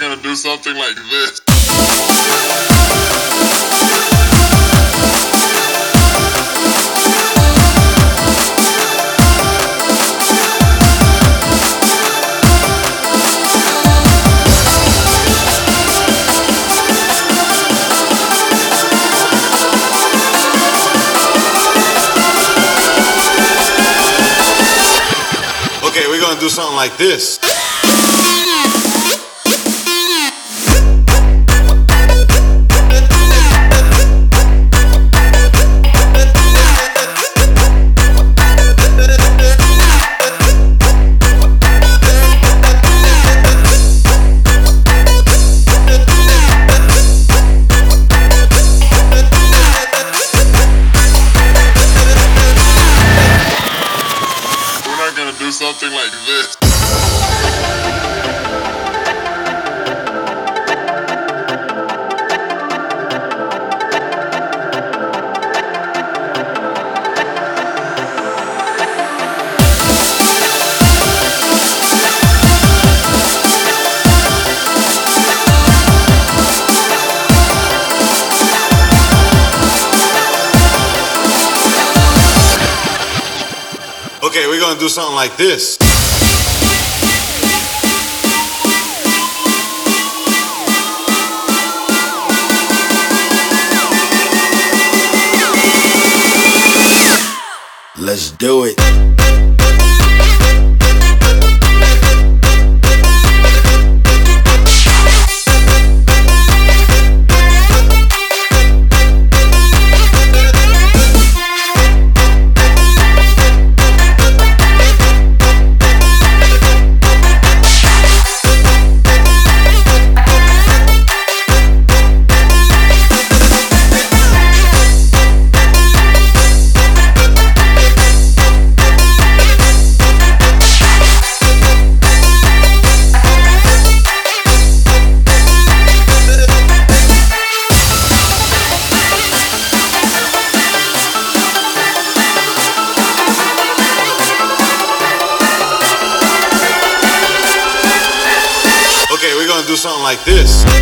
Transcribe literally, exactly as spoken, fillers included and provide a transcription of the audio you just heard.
gonna do something like this. Okay, we're gonna do something like this. Do something like this. Okay, we're gonna do something like this. Let's do it. Okay, we're gonna do something like this.